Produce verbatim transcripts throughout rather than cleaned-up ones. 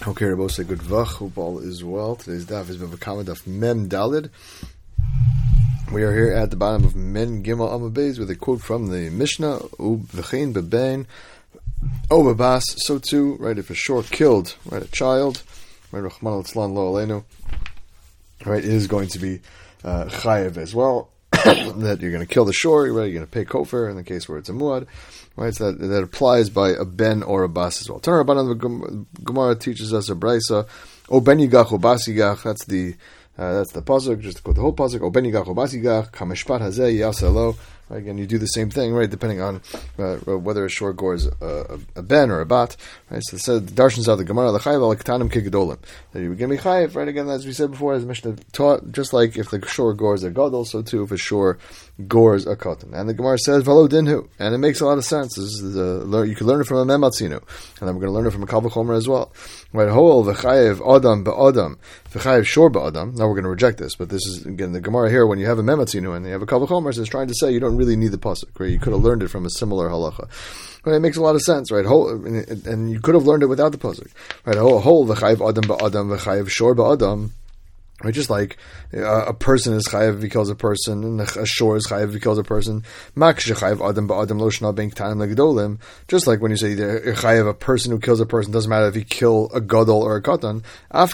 Okay, Rabbi, say good vach. Hope all is well. Today's daf is Bavakama daf Mem Dalid. We are here at the bottom of Men Gimel Amud Beis with a quote from the Mishnah. U v'chein bebein o babas. So too, right? If a shore killed, right, a child, right, Rachmana litzlan lo aleinu, right, is going to be uh, chayev as well. That you're going to kill the shore, right? You're going to pay kofar in the case where it's a muad, right? So that, that applies by a ben or a bas as well. Tana Rabbanan, the Gemara teaches us a brisa. O ben yigach o bas yigach. That's the uh, that's the pasuk. Just to quote the whole pasuk. O ben yigach o bas yigach. Kameshpat hazeh yasalo. Again, you do the same thing, right? Depending on uh, whether a shore gores a, a, a ben or a bat, right? So it said the darshans of the Gemara l'chayev al ketanim kigedolim. That you begin to be chayev, right? Again, as we said before, as the Mishnah taught, just like if the shore gores a gadol, so too if a shore gores a katan. And the Gemara says v'lo dinhu, and it makes a lot of sense. This is a, you can learn it from a mematzinu, and then we're going to learn it from a kal v'chomer as well. Right? Hol v'chayev adam ba'adam v'chayev shore ba'adam. Now we're going to reject this, but this is again the Gemara here. When you have a mematzinu and you have a kal v'chomer, it's trying to say you don't really need the pasuk, right? You could have learned it from a similar halacha. Right? It makes a lot of sense, right? Whole, and, and you could have learned it without the pasuk, right? Whole v'chayev adam ba'adam v'chayev shor ba'adam. Right, just like uh, a person is chayev if he kills a person, and a shore is chayev if he kills a person. Just like when you say you're chayev a person who kills a person, doesn't matter if he kill a gadol or a katan.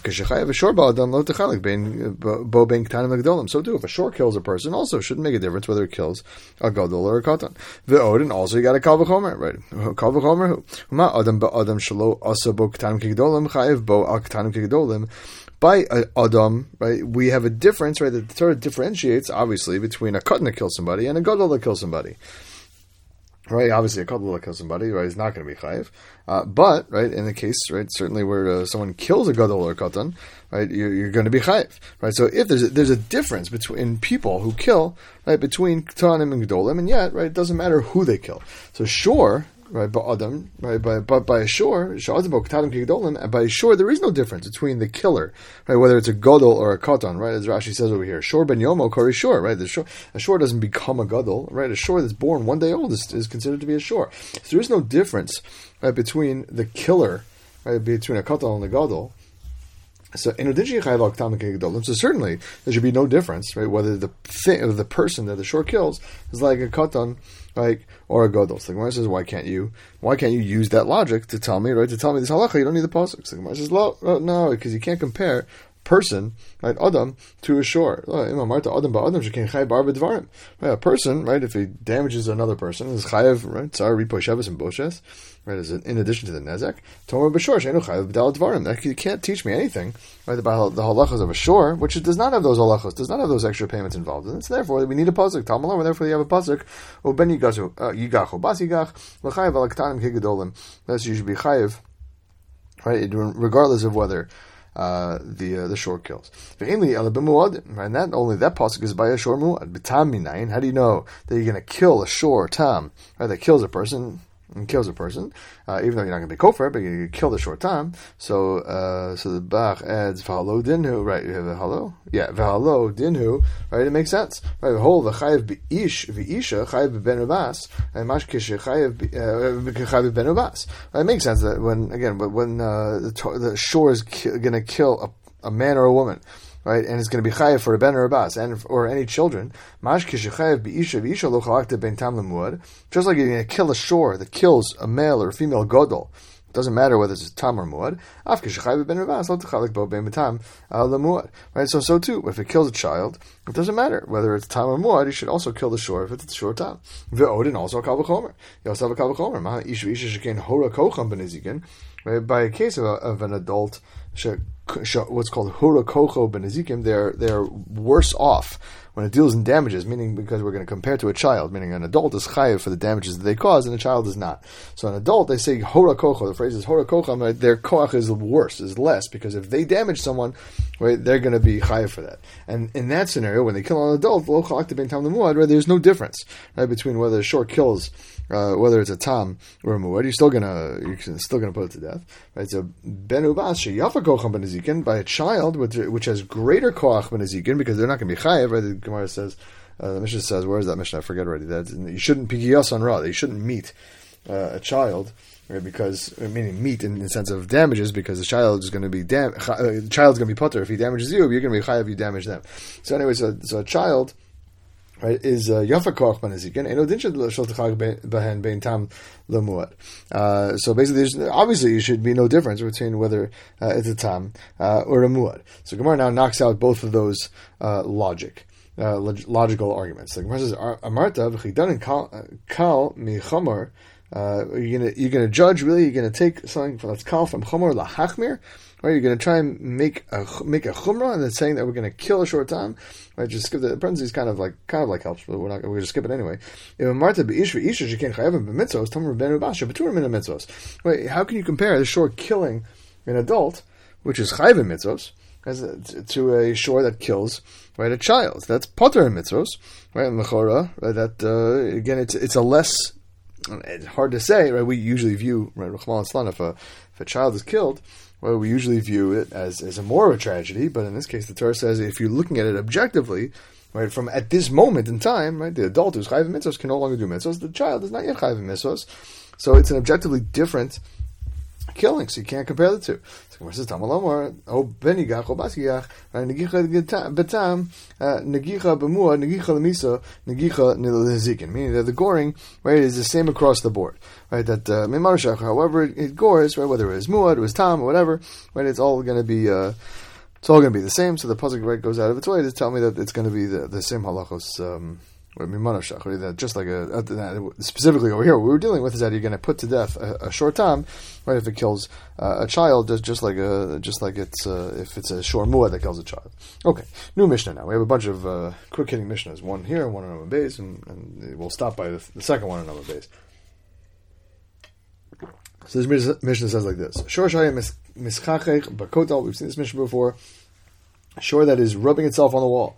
So too, if a shore kills a person, also it shouldn't make a difference whether it kills a gadol or a katan. And also you got a kal v'chomer, right? Kal v'chomer who? Ma adam ba'adam shelo asa bo ktanim kigdolim chayev bo al ktanim kigdolim. By uh, Adam, right, we have a difference, right, that the Torah differentiates, obviously, between a katan that kills somebody and a gadol that kills somebody. Right, obviously a gadol that kills somebody, right, is not going to be chayiv. Uh, but, right, in the case, right, certainly where uh, someone kills a gadol or a katan, right, you're, you're going to be chayiv. Right, so if there's a, there's a difference between people who kill, right, between katanim and gadolim, and yet, right, it doesn't matter who they kill. So sure, right, by Adam, right, by, but by a shore, and by a shore, there is no difference between the killer, right, whether it's a gadol or a katan, right, as Rashi says over here, shore ben yomo kari shore, right, the shore, a shore doesn't become a gadol, right, a shore that's born one day old is, is considered to be a shore. So there is no difference, right, between the killer, right, between a katan and a gadol. So, so certainly there should be no difference, right? Whether the thing, the person that the shore kills is like a katan, like or a gadol. So the Gemara says, why can't you? Why can't you use that logic to tell me, right? To tell me this halacha, you don't need the pasuk. So the Gemara says, no, no, because you can't compare person, right, adam, to a shore. Right, a person, right, if he damages another person, is chayev, right, tzar ripo sheves and boshes, right, is in addition to the nezek. Tomer b'shor sheinu chayev b'dal dvarim. You can't teach me anything, right, about the halachas of a shore, which does not have those halachas, does not have those extra payments involved. And it's therefore we need a pasuk. Talmud, therefore you have a pasuk. O ben yigachu yigach o bas yigach l'chayev al ktanim kigedolim. That's you should be chayev, right, regardless of whether Uh, the uh, the shore kills. And that only that pasuk is by a shore muad. How do you know that you're going to kill a shore tam, right, that kills a person and kills a person, uh, even though you're not going to be kofar, but you kill the shore tam. So uh, so the Bach adds v'halo dinhu, right? You have a halo, yeah, v'halo dinhu, right? It makes sense, right? The whole the chayev b'ish v'isha chayev ben ubas and mashkish chayev chayev ben ubas. It makes sense that when again, but when uh, the, the shore is ki- going to kill a, a man or a woman, right, and it's going to be chayev for a ben or a bas, and or any children. Just like you're going to kill a shore that kills a male or a female gadol, it doesn't matter whether it's a tam or muad. Right, so so too, if it kills a child, it doesn't matter whether it's tam or muad. You should also kill the shore if it's a shore tam. Ve'odin also a kal v'chomer. You also have a kal v'chomer. Ma ish v'isha shekein hora kocham b'nezikin. Right, by a case of, a, of an adult, what's called hura kocho benezikim, they're they're worse off when it deals in damages, meaning because we're going to compare to a child, meaning an adult is chayev for the damages that they cause, and a child is not. So an adult, they say hura kocho, the phrase is hura kocho, right, their koach is worse, is less, because if they damage someone, right, they're going to be chayev for that. And in that scenario, when they kill an adult, lo chalakta ben tam lemuad, right, there's no difference, right, between whether a shore kills Uh, whether it's a tam or a muad, you're still gonna you're still gonna put it to death, right? So ben ubas sheyafa kocham benezikin, by a child which, which has greater koach benezikin, because they're not gonna be chayev. Right? The Gemara says, uh, the Mishnah says, where is that Mishnah? I forget already. That you shouldn't pigiyas on ra. You shouldn't meet uh, a child right? Because meaning meat in the sense of damages, because the child is going to be dam- uh, the child's going to be putter if he damages you, you're going to be chayav if you damage them. So anyway, so, so a child, right, is yafa koach banazikin. Eno dinsha shel techag behen bein tam lemuad. So basically, there's obviously there should be no difference between whether uh, it's a tam uh, or a muad. So Gemara now knocks out both of those uh, logic. Uh, log- logical arguments. The Gemara says, "Amarta v'chidan kal mi chamor." You're gonna you're gonna judge really. You're gonna take something that's kal from chamor lahachmir, right? You're gonna try and make a make a chumrah, and then saying that we're gonna kill a short time, right? Just skip the parentheses. Kind of like kind of like helps, but we're not. We're gonna skip it anyway. If Amarta b'ish v'ish you can't chayavim b'mitzvos tamar benu basha b'turim min mitzvos. Wait, how can you compare the short killing an adult, which is chayavim mitzvos, as a, to a shore that kills, right, a child? That's potter in mitzvos, right? Mechora, right? That uh, again, it's it's a less, it's hard to say, right? We usually view, right, Rachman Islan, if a if a child is killed, well, we usually view it as as a more of a tragedy. But in this case, the Torah says if you're looking at it objectively, right, from at this moment in time, right, the adult who's chayv mitzvos can no longer do mitzvos. The child is not yet chayv mitzvos, so it's an objectively different killing, so you can't compare the two. So Gemara says, "Tamalomar, oh benigach, oh basigach, negicha betam, negicha b'mua, negicha lemisa, negicha nilzikin." Meaning that the goring, right, is the same across the board, right? That mimarashach, however it, it gores, right, whether it was muad, it was tam, or whatever, right, it's all going to be, uh, it's all going to be the same. So the pasuk, right, goes out of its way to tell me that it's going to be the, the same halachos. Um, That just like a, a specifically over here, what we're dealing with is that you're going to put to death a, a short time, right? If it kills uh, a child, just, just like a just like it's uh, if it's a short muad that kills a child. Okay, new Mishnah now. We have a bunch of uh, quick hitting Mishnahs, one here, one on Amud Beis, and, and we'll stop by the, the second one on Amud Beis. So this Mishnah says like this: Shor shaya mischachech bakotal. We've seen this Mishnah before. A shore that is rubbing itself on the wall.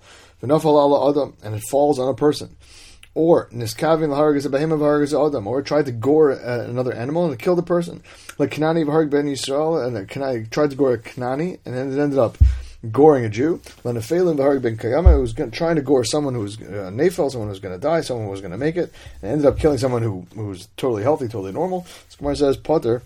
And it falls on a person, or niskavin l'hargis abahem v'hargis adam, or tried to gore uh, another animal and it killed a person, like Kanani v'harg ben Yisrael, and Kanani tried to gore a Kanani and then it ended up goring a Jew. Lenafelim v'harg ben Kayama, who was going, trying to gore someone who was uh, nafel, someone who was going to die, someone who was going to make it, and ended up killing someone who who was totally healthy, totally normal. So Gemara says potter.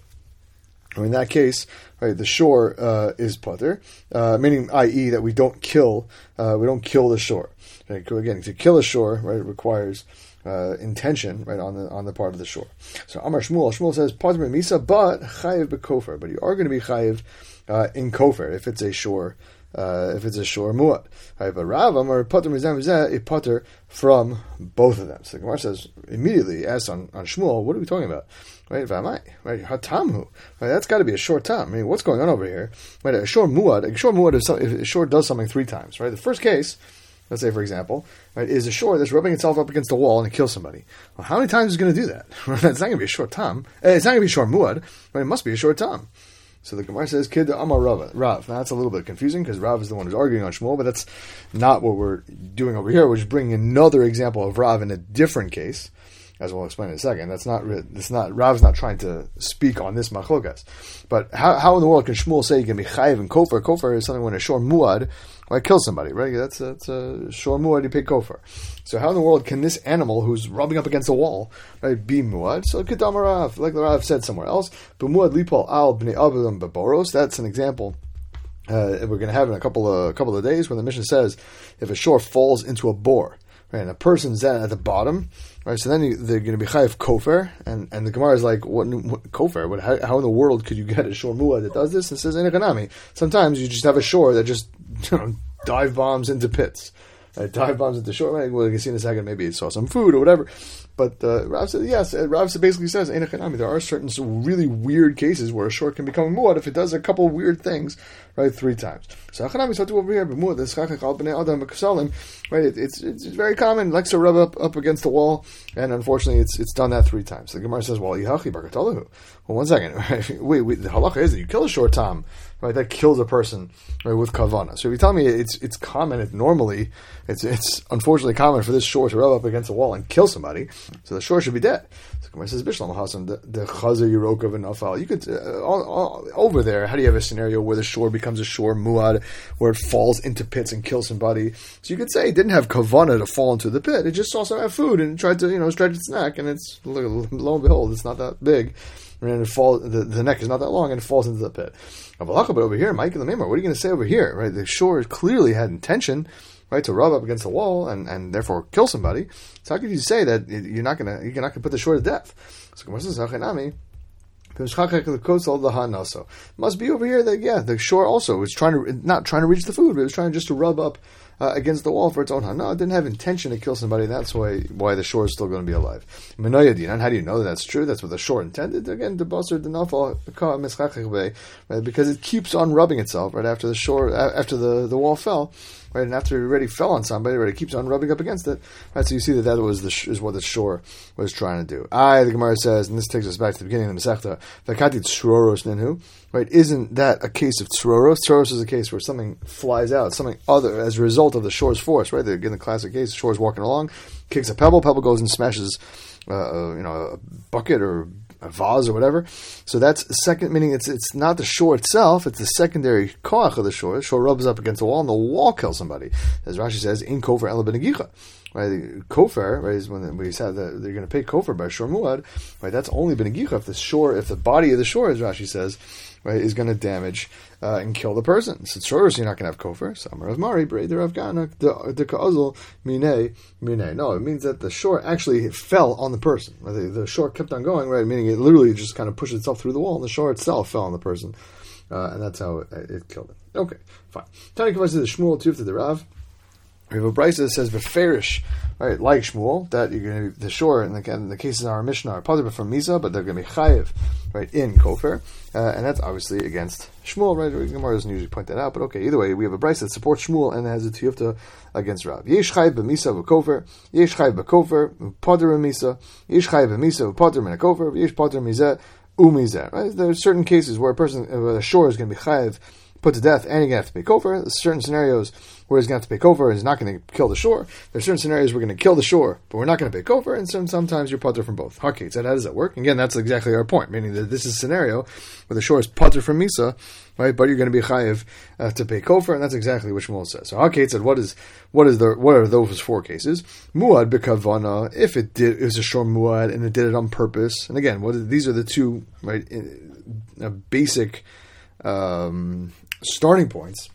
In that case, right, the shore uh, is potter, uh, meaning, that is, that we don't kill, uh, we don't kill the shore. Right? Again, to kill a shore, right, it requires uh, intention, right, on the on the part of the shore. So Amar Shmuel, Shmuel says potter misa, but chayiv b'kofer, but you are going to be chayiv uh, in kofer if it's a shore. Uh, if it's a shore muad, right? But Rav Amar potter mizam mizah, a potter from both of them. So the Gemara says immediately, asks on, on Shmuel, what are we talking about? Right, v'amai, right, hatamhu, right, that's got to be a short time. I mean, what's going on over here? Right, a short muad, a short muad is some, if a short does something three times, right? The first case, let's say for example, right, is a short that's rubbing itself up against the wall and it kills somebody. Well, how many times is it going to do that? It's not going to be a short time. It's not going to be a short muad, but it must be a short time. So the Gemara says, Kid Amar Rav. Rav. Now that's a little bit confusing because Rav is the one who's arguing on Shmuel, but that's not what we're doing over here. We're just bringing another example of Rav in a different case, as we'll explain in a second. That's not, it's not, Rav's not trying to speak on this machlokas. But how, how in the world can Shmuel say you can be chayiv and kofar? Kofar is something when a shor muad, well, kill somebody, right? That's, that's a shor muad, you pay kofar. So how in the world can this animal who's rubbing up against the wall, right, be muad? So Kedam Rav, like the Rav said somewhere else, b'muad lipol al b'nei avim b'boros. That's an example uh, we're going to have in a couple of a couple of days when the Mishnah says if a shore falls into a bore, right, and a person's at the bottom, right, so then you, they're going to be chayiv kofer, and, and the Gemara is like, what, what kofer? What, how, how in the world could you get a shore muad that does this? And it says in economy. Sometimes you just have a shore that just, you know, dive bombs into pits. Right, dive bombs into shore. Right? Well, you can see in a second, maybe it saw some food or whatever. But uh, Rav said, yes, Rav basically says, there are certain really weird cases where a shore can become a muad if it does a couple weird things, right, three times. So Achanami said to over here, right, it, it's it's very common, likes to rub up, up against the wall, and unfortunately it's it's done that three times. The Gemara says, well, Yihachi Barkatalahu. Well, one second. Right? Wait, wait, the halacha is that you kill a short tam, right, that kills a person, right, with kavana. So if you tell me it's it's common, it normally, it's it's unfortunately common for this shore to rub up against the wall and kill somebody, so the shore should be dead. So Gemara says, Bishlam Hasan, the the chazer yiroka v'nafal. You could, uh, all, all, over there, how do you have a scenario where the shore becomes a shore muad, where it falls into pits and kills somebody? So you could say it didn't have kavana to fall into the pit, it just saw some food and tried to, you know, stretch its neck, and it's, lo and behold, it's not that big. and it falls. The, the neck is not that long, and it falls into the pit. But over here, Mike and the Mimar, what are you going to say over here? Right, the shore clearly had intention, right, to rub up against the wall and, and therefore kill somebody. So how could you say that you're not going to you're not going to put the shore to death? So Gemara says, must be over here that yeah, the shore also was trying to not trying to reach the food, but it was trying just to rub up uh, against the wall for its own hana. No, it didn't have intention to kill somebody. That's why why the shore is still going to be alive. Menoya dinan. How do you know that that's true? That's what the shore intended. Again, the basar the nafal right, because it keeps on rubbing itself right after the shore after the, the wall fell. Right, and after it already fell on somebody, right, it keeps on rubbing up against it. Right, so you see that that was the sh- is what the shore was trying to do. I, the Gemara says, and this takes us back to the beginning of the Masechta, V'kati tzroros ninhu. Right, isn't that a case of tzroros? Tzroros is a case where something flies out, something other as a result of the shore's force. Right, again, the classic case, the shore's walking along, kicks a pebble, pebble goes and smashes, uh, you know, a bucket or a vase or whatever. So that's second, meaning it's it's not the shore itself, it's the secondary koach of the shore. The shore rubs up against the wall and the wall kills somebody. As Rashi says, in kofer ela benegicha. Right, kofer, right, is when we said that they're going to pay kofer by shor muad, right, that's only benegicha if the shore, if the body of the shore, as Rashi says, right, is going to damage uh, and kill the person. So shores, you're not going to have kofer. Samar of Mari, Breder of Gana, the Ka'azul, Mine, Mine. No, it means that the shore actually fell on the person. The, the shore kept on going, right, meaning it literally just kind of pushed itself through the wall, and the shore itself fell on the person. Uh, and that's how it, it killed it. Okay, fine. Tani Kavas to the Shmuel, Tuf to the Rav. We have a brisa that says beferish, right, like Shmuel, that you're going to the shore in the, in the cases in our Mishnah are positive from Misa, but they're going to be chayiv, right, in kofer, uh, and that's obviously against Shmuel, right? Gemara doesn't usually point that out, but okay, either way, we have a brisa that supports Shmuel and has a tiyufta against Rav. Yesh chayiv b'misa v'kofer, yesh chayiv b'kofer, potter b'misa, yesh chayiv b'misa v'potter min kofer, yesh potter mizeh umizeh. Right? There are certain cases where a person, where the shore is going to be chayiv, put to death, and you're going to have to pay kofer. There's certain scenarios where he's going to have to pay kofer and he's not going to kill the shore. There's certain scenarios where we're going to kill the shore, but we're not going to pay kofer, and some, sometimes you're putter from both. Okay, so how does that work? Again, that's exactly our point, meaning that this is a scenario where the shore is putter from Misa, right, but you're going to be chayiv uh, to pay kofer, and that's exactly what Shmuel says. So Hakei said, what is what is the what are those four cases? Muad bekavana, if it did, it was a shore muad, and it did it on purpose. And again, what is, these are the two, right, uh, basic um, starting points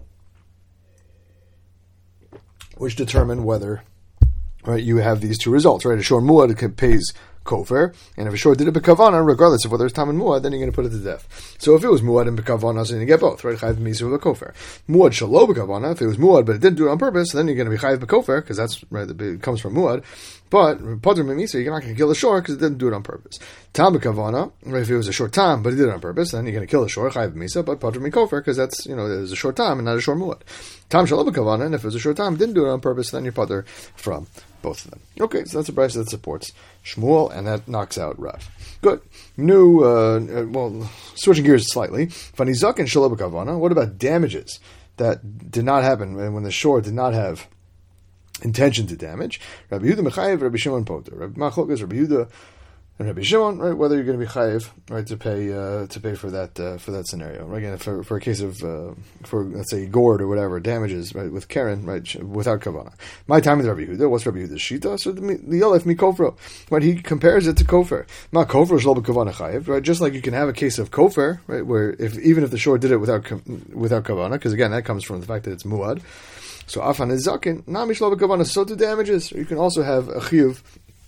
which determine whether, right, you have these two results, right? A shor muad pays kofer, and if a shor did it bekavana, regardless of whether it's tam and muad, then you're going to put it to death. So if it was muad and bekavana, so you get both, right? Chayiv b'misa with a kofer. Muad shalo bekavana, if it was muad but it didn't do it on purpose, then you're going to be chayiv b'kofer, because that's right, it comes from muad. But potter b'misa, you're not going to kill the shor because it didn't do it on purpose. Tam bekavana, right, if it was a short time but it did it on purpose, then you're going to kill the shor, chayiv b'misa, but potter b'kofer, because that's, you know, it was a short time and not a shor muad. Tam shalo bekavana, and if it was a short time, it didn't do it on purpose, then you're potter from both of them. Okay, so that's a brisa that supports Shmuel, and that knocks out Rav. Good. New, uh, well, switching gears slightly. Fanizak and Shalom Kavana. What about damages that did not happen when the shore did not have intention to damage? Rabbi Yehuda Mechayev, Rabbi Shimon Poter. Rabbi Machlokes, Rabbi Yehuda, and Rabbi Shimon, right? Whether you're going to be chayiv, right, to pay uh, to pay for that uh, for that scenario. Again, for for a case of uh, for let's say gourd or whatever damages, right, with Karen, right, without kavana. My time with Rabbi Yehuda, what's Rabbi Yehuda's shita? So the yolef mi kofro, right? He compares it to kofer. Ma kofro shlo b'kavana chayiv, right? Just like you can have a case of kofer, right, where if even if the shore did it without without kavana, because again that comes from the fact that it's muad. So afan is zakin, nami shlo b'kavana, so do damages. You can also have a chiyuv.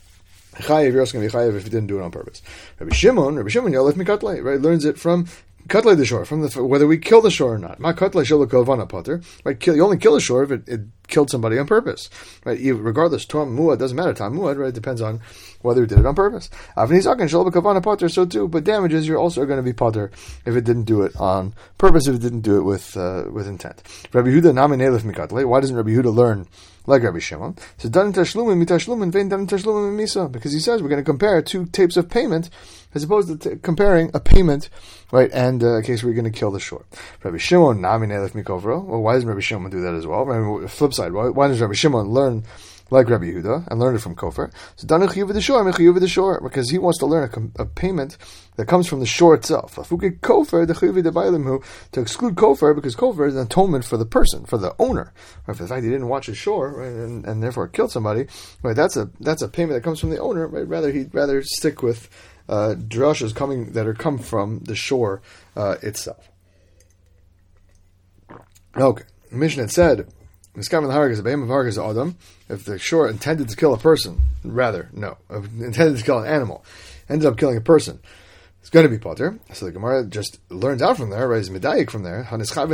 Chayiv, you're also going to be chayiv if you didn't do it on purpose. Rabbi Shimon, Rabbi Shimon, Yolef Mikatlei, right, learns it from Katlei the shore, from the whether we kill the shore or not. Ma Katlei Shelo Kavana Potter, right? Kill, you only kill the shore if it, it killed somebody on purpose, right? Regardless, Tom Muad doesn't matter. Tom Muad, right? It depends on whether it did it on purpose. Avni Zaken Shelo Kavana Potter, so too. But damages, you're also going to be Potter if it didn't do it on purpose, if it didn't do it with uh, with intent. Rabbi Yehuda Nami Nelef Mikatlei. Why doesn't Rabbi Yehuda learn like Rabbi Shimon? So dan tashlumin mitashlumin vein dan tashlumin misa, because he says we're going to compare two tapes of payment as opposed to t- comparing a payment, right, and uh, a case where you're going to kill the shore. Rabbi Shimon nami nelef mikovro. Well, why doesn't Rabbi Shimon do that as well? I mean, flip side, why, why does Rabbi Shimon learn like Rabbi Yehuda and learn it from Kofer? So dan chiyuv the shore, chiyuv the shore, because he wants to learn a, com- a payment that comes from the shore itself. Kofer the chiyuv the bailimhu, to exclude Kofer, because Kofer is an atonement for the person, for the owner, right, for the fact he didn't watch his shore, right, and, and therefore killed somebody. Right, that's a that's a payment that comes from the owner. Right, rather he'd rather stick with uh, drashas coming that are come from the shore uh, itself. Okay, the Mishnah had said, if the shore intended to kill a person, rather, no, intended to kill an animal, ended up killing a person, it's going to be potter. So the Gemara just learns out from there, right? Is medayik from there.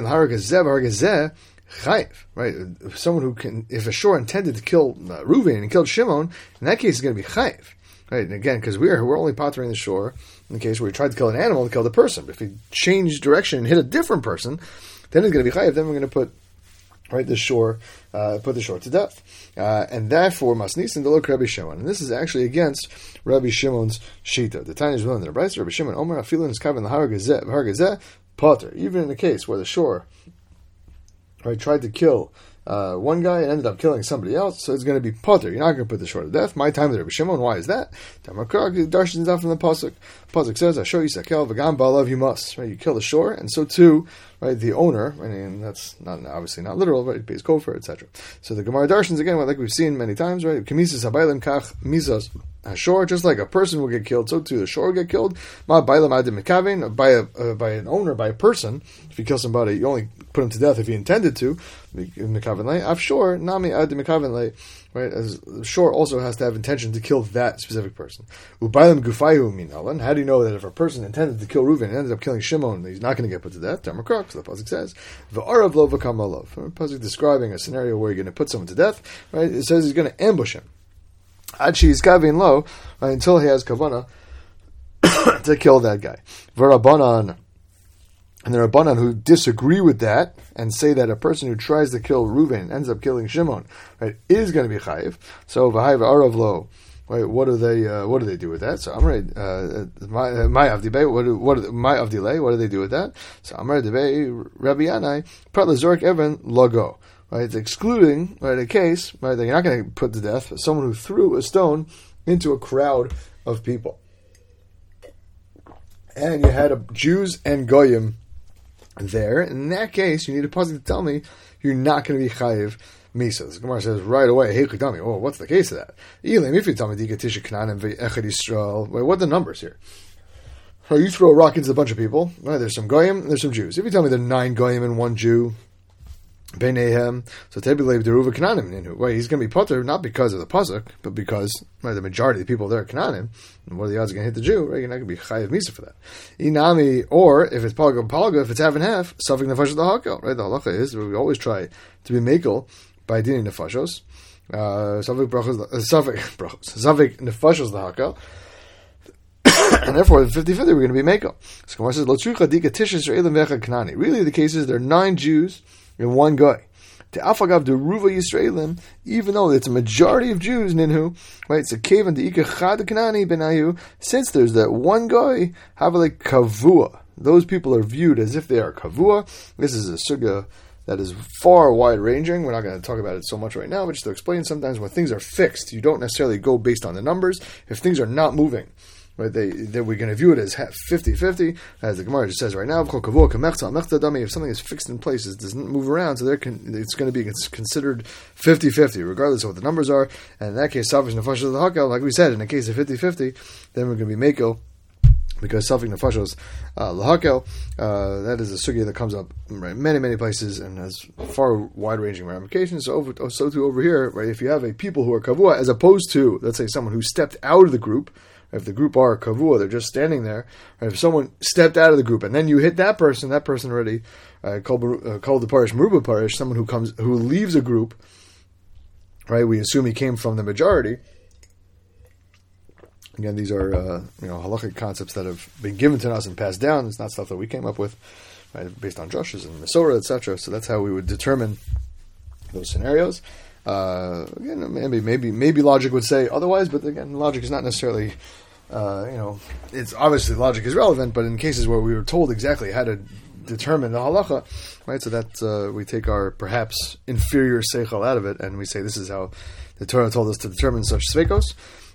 Right? If someone who can, if a shore intended to kill uh, Reuven and killed Shimon, in that case, it's going to be chayiv. Right? And again, because we're we're only pottering the shore in the case where he tried to kill an animal to kill the person. But if he changed direction and hit a different person, then it's going to be chayiv. Then we're going to put right the shore, uh, put the shore to death, uh, and therefore masnisin delok Rabbi Shimon. And this is actually against Rabbi Shimon's shita. The Tanya is willing to the Brayso. Rabbi Shimon Omer afilin is kaven l'har gezeh v'har gezeh potter. Even in the case where the shore right tried to kill uh, one guy and ended up killing somebody else, so it's going to be potter. You're not going to put the shore to death. My time with Rabbi Shimon. Why is that? Darshan's out from the pasuk. Pasuk says, "I show you sakel v'gam ba'alav you must." Right, you kill the shore, and so too, right, the owner. I mean, that's not obviously not literal, but he pays kofar, et cetera. So the Gemara Darshans again, like we've seen many times, right? Kamisas habaylim kach misas hashor. Just like a person will get killed, so too the shore will get killed. Ma baylam adim mekavin by a uh, by an owner, by a person. If you kill somebody, you only put him to death if he intended to. Mekavin lei afshor nami adim mekavin lei. Right, as shore also has to have intention to kill that specific person. Ubaylam gufayu minalan. How do you know that if a person intended to kill Reuven and ended up killing Shimon, he's not going to get put to death? Tamakrak, so the pasuk says, "V'arav lo v'kam alav." The pasuk describing a scenario where you're going to put someone to death. Right, it says he's going to ambush him. Ad she's kavin lo, right, until he has kavana to kill that guy. V'rabanan. And there are Rabbanan who disagree with that and say that a person who tries to kill Reuven and ends up killing Shimon, right, is going to be chayiv. So v'hai v'arav lo, right? What do they? Uh, what do they do with that? So Amrei, my my avdibei. What do what my avdilei? What do they do with that? So Amrei dibei Rabbi Yanai prat lezorek even logo. Right, it's excluding right a case right that you're not going to put to death someone who threw a stone into a crowd of people, and you had a Jews and goyim there. In that case, you need a pasuk to tell me you're not going to be chayiv misa. The Gemara says right away, "Hey, tell me, oh, what's the case of that?" Elim, if you tell me digatisha knanim ve'echad Yisrael, what are the numbers here? So you throw a rock into a bunch of people. Right, there's some goyim, there's some Jews. If you tell me there are nine goyim and one Jew, Beinehem, so Tebilev Deruva Kananim Ninu. Right, he's going to be potter not because of the pasuk, but because right, the majority of the people there are Kananim. And what are the odds are going to hit the Jew? Right, you're not going to be chayiv misa for that. Inami, or if it's palga palga, if it's half and half, suffik nefashos the hakel. Right, the halacha is we always try to be mekel by dini nefashos. Suffik brachos, suffik brachos, suffik nefashos the hakel. And therefore, fifty-fifty, we're going to be mekel. So Gemara says, "Lo tzricha dika tishis re'elim ve'echad Kanani." Really, the case is there are nine Jews and one guy. To Afagav de Ruva Yisraelim, even though it's a majority of Jews, Ninhu, right? It's a cave and the Ika Chad Kanani Benayu. Since there's that one guy, have like kavua. Those people are viewed as if they are kavua. This is a sugya that is far wide ranging. We're not going to talk about it so much right now, but just to explain, sometimes when things are fixed, you don't necessarily go based on the numbers. If things are not moving, right, they, they we're going to view it as fifty-fifty, as the Gemara just says right now. If something is fixed in place, it doesn't move around, so can, it's going to be considered fifty-fifty, regardless of what the numbers are. And in that case, Safish Nefashos the Hakel, like we said, in the case of fifty-fifty, then we're going to be Mako, because Safish Nefashos Lahakel, uh, that is a sugya that comes up right, many, many places and has far wide-ranging ramifications. So, over, so too over here, right, if you have a people who are kavua, as opposed to, let's say, someone who stepped out of the group. If the group are kavua, they're just standing there. Right? If someone stepped out of the group and then you hit that person, that person already uh, called uh, called the parish meruba parish. Someone who comes who leaves a group, right? We assume he came from the majority. Again, these are uh, you know halachic concepts that have been given to us and passed down. It's not stuff that we came up with, right? Based on drushes and Masorah, et cetera. So that's how we would determine those scenarios. Uh, again, maybe maybe maybe logic would say otherwise, but again, logic is not necessarily. Uh, you know, it's obviously logic is relevant, but in cases where we were told exactly how to determine the halacha, right? So that uh, we take our perhaps inferior seichel out of it, and we say this is how the Torah told us to determine such sveikos.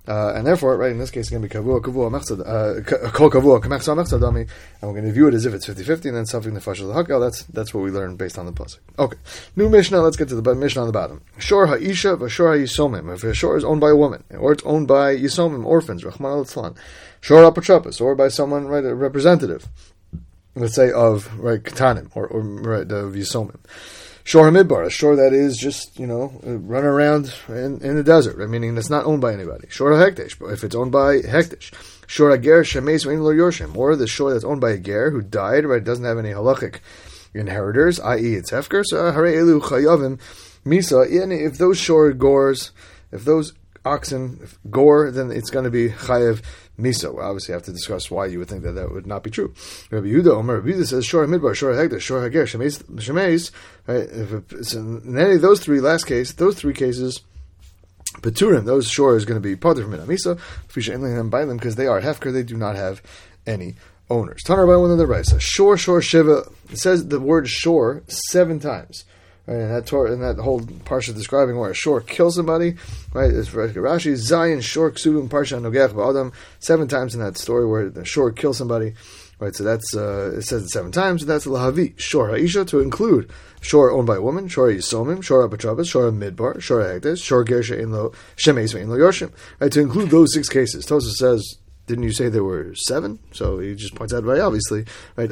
Uh, and therefore, right, in this case, it's going to be kavua, kavua, mechzad, uh, kol kavua, kamechza, mechzad, dami, and we're going to view it as if it's fifty-fifty, and then something the fashal hakel. That's that's what we learn based on the pasuk. Okay, new Mishnah. Let's get to the Mishnah on the bottom. Shor ha'isha v'shor ha'yisomim. If a shor is owned by a woman, or it's owned by yisomim, orphans, rachman al-tzlan, shor apotropos, or by someone, right, a representative, let's say of right katanim or, or right of yisomim. Shor midbar, a shore that is just, you know, run around in, in the desert, right? Meaning it's not owned by anybody. Shor hekdesh, but if it's owned by hekdesh. Shor ger shemes ve'in lo yorshim, or the shore that's owned by a ger who died, right, doesn't have any halachic inheritors, that is it's hefker, so hare elu chayavim misa, and if those shore gores, if those oxen if gore, then it's going to be chayav misa. We obviously have to discuss why you would think that that would not be true. Rabbi Yehuda, Omer, Rabbi Yehuda says, Shor midbar, Shor hegdesh, Shor hager, shemeis, shemeis, right? If it's in any of those three last case, those three cases, Peturim, those shore is going to be pater from Misa, Fisha Enling them by them, because they are hefker, they do not have any owners. Tanar by one of the Raisa, Shor, Shor, Shiva, it says the word shore seven times. Right, and that Torah, and that whole parsha describing where a shore kills somebody, right? It's Rashi, Zion, shore, ksuvim, parsha, nogech, ba'adam, seven times in that story where the shore kills somebody, right? So that's, uh, it says it seven times, and that's lahavi, shore ha'isha, to include shore owned by a woman, shore yisomim, shore apatrabas, shore midbar, shore hekdesh, shore ger she'en lo, shemes ve'en lo yorshim, right? To include those six cases. Tosafos says, didn't you say there were seven? So he just points out very obviously, right?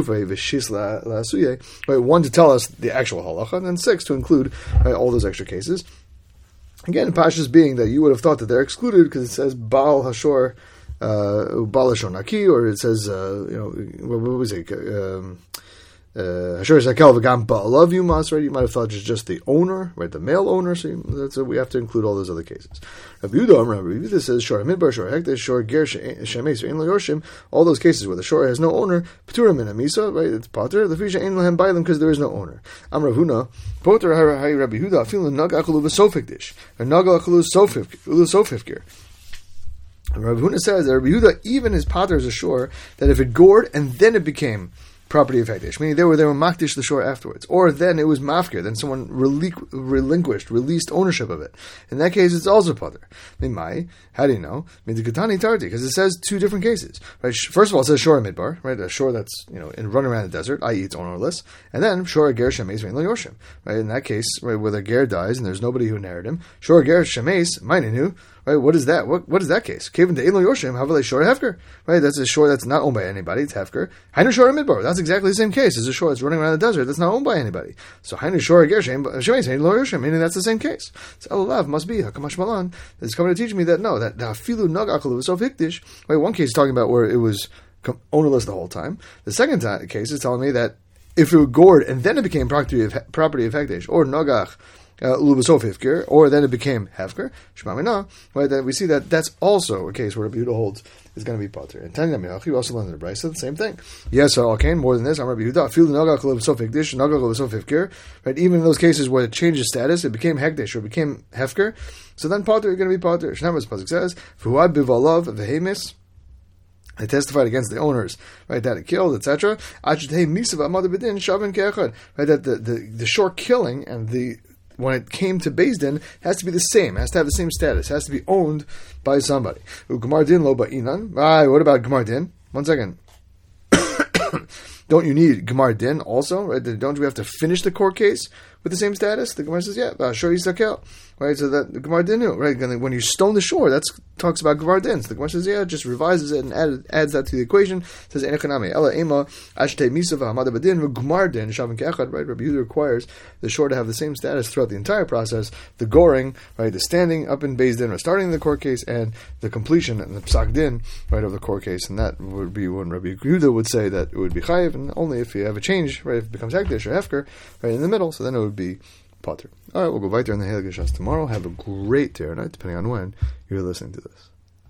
Right, one to tell us the actual halacha, and then six to include right, all those extra cases. Again, Pashas being that you would have thought that they're excluded because it says Baal Hashor, uh, Baal Hashor Naki, or it says, uh, you know, what, what was it? Um, Hashor Zakel V'Gam Ba'alav Yumas, right? You might have thought it's just the owner, right? The male owner. So you, that's a, we have to include all those other cases. Rabbi Yehuda, Rabbi Yehuda says Shor Midbar, Shor Hekdesh, Shor Ger Shemes Ve'en Lo Yorshim. All those cases where the shore has no owner, Peturim in Amisa, right? It's Pater. The Fisha Ein Lahem by them because there is no owner. Am Rav Huna, Poter Hay Rabbi Yehuda. Afilu Nag Achulu V'Sofik Dish, or Nag Achulu Sofik Sofifkir. Rabbi Huna says that Rabbi Yehuda even his Pater is a shore that if it gored and then it became property of hekdesh, meaning they were they were makdish the shore afterwards, or then it was mafkir, then someone relinqu- relinquished, released ownership of it. In that case, it's also pater. Mimai, how do you know? Midikatani tarti, because it says two different cases. Right? First of all, it says shore midbar, right? A shore that's you know in running around the desert, that is, it's ownerless, and then shore ger shemes ve'en lo yorshim. Right? In that case, right, where the ger dies and there's nobody who inherited him, shore ger shemes meininu. Right, what is that? What what is that case? Kevin de Elo Yorshim, Havalei Shore Hefker. Right, that's a shore that's not owned by anybody. It's Hefker. Hainu Shore Midbar. That's exactly the same case. It's a shore that's running around the desert that's not owned by anybody. So Hainu Shore Gershim, Shemes Elo Yorshim, meaning that's the same case. So Elulav must be Hakamash Malan. It's coming to teach me that no, that Filu Nag Akalu is so Hikdish. Right, one case is talking about where it was ownerless the whole time. The second time, case is telling me that if it were gored and then it became property of property of Hekdesh or Nagach. Uh, or then it became Hefker, Shmamina, right? That we see that that's also a case where Rabbi Yehuda holds is going to be Pater. And Tanya Miach, you also learned in the Brisa, the same thing. Yes, so okay, more than this, I'm Rabbi Yehuda, feel the Nagach Lubasofik dish, Nagach Lubasofik, right? Even in those cases where it changes status, it became Hekdesh or it became Hefker, so then Pater, you're going to be Pater. Shnemas Pasuk says, Fuad Bivalav Vehemis. They testified against the owners, right, that it killed, et cetera. Right, that the, the, the short killing and the when it came to Beis Din, has to be the same, has to have the same status, has to be owned by somebody. Gemar Din lo ba'inan. Right, what about Gemar Din? One second. Don't you need Gemar Din also? Right? Don't we have to finish the court case with the same status? The Gemara says, yeah, sure, Yisakel. Right, so that the Gemar Din, right? When you stone the shore, that talks about Gemar Din. So the Gemara says, yeah, it just revises it and add, adds that to the equation. It says, Enechaname, Ela Ema, Ashte Misav, Hamada Badin, Gemar Din, Shavin Keachad, right? Rabbi Yehuda requires the shore to have the same status throughout the entire process. The goring, right? The standing up in Beis Din, or starting the court case, and the completion and the Psak Din, right, of the court case. And that would be when Rabbi Yehuda would say that it would be Chayiv, and only if you have a change, right? If it becomes Hekdesh or Hefker, right, in the middle, so then it would be Pater. All right, we'll go right there in the Heilige Shas tomorrow. Have a great day or night, depending on when you're listening to this.